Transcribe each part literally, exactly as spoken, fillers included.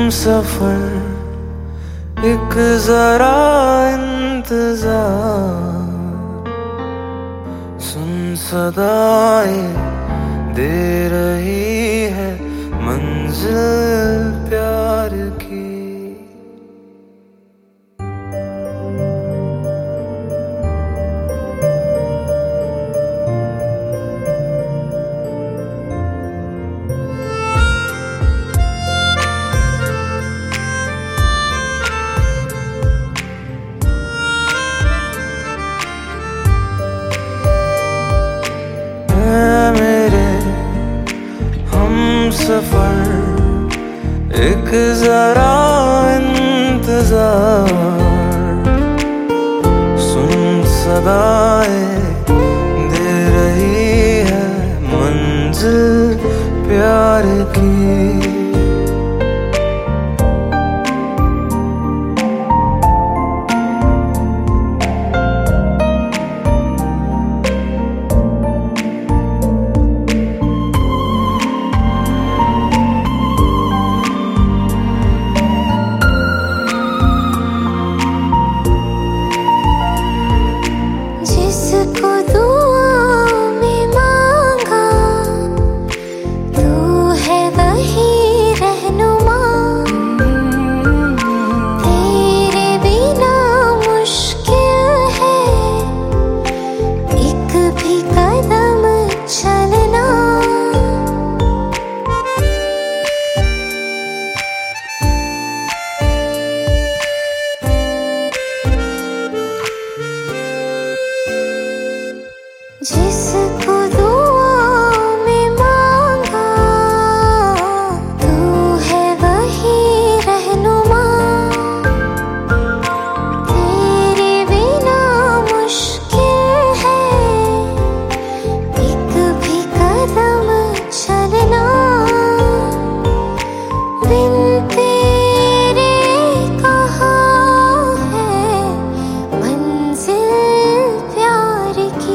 सफर एक जरा इंतजार, सुन सदाएं दे रही है मंजिल प्यार की। सफर एक जरा इंतजार, सुन सदाएं दे रही है मंजिल प्यार की। जिसको दुआ में मांगा तू है वही रहनुमा, तेरे बिना मुश्किल है एक भी कदम चलना। बिन तेरे कहाँ है मंजिल प्यार की।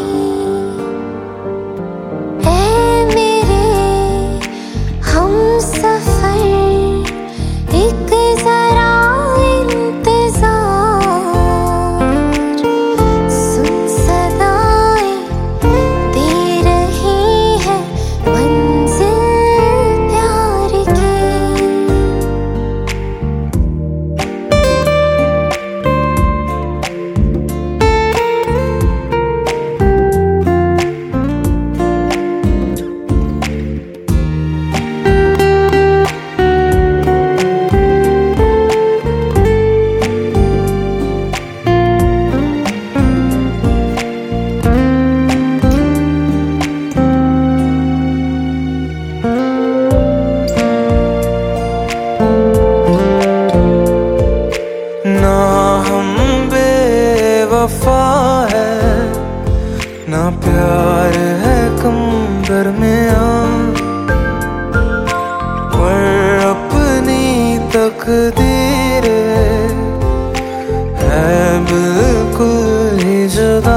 ना हम बेवफा है ना प्यार है कम दरमियां, पर अपनी तकदीर है बिल्कुल ही जुदा।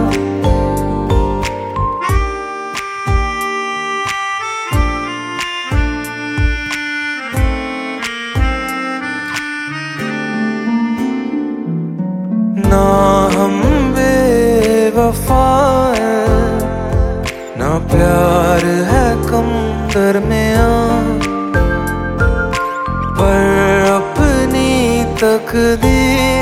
ना हम बेवफा है ना प्यार है कम दरमियां, पर अपनी तकदीर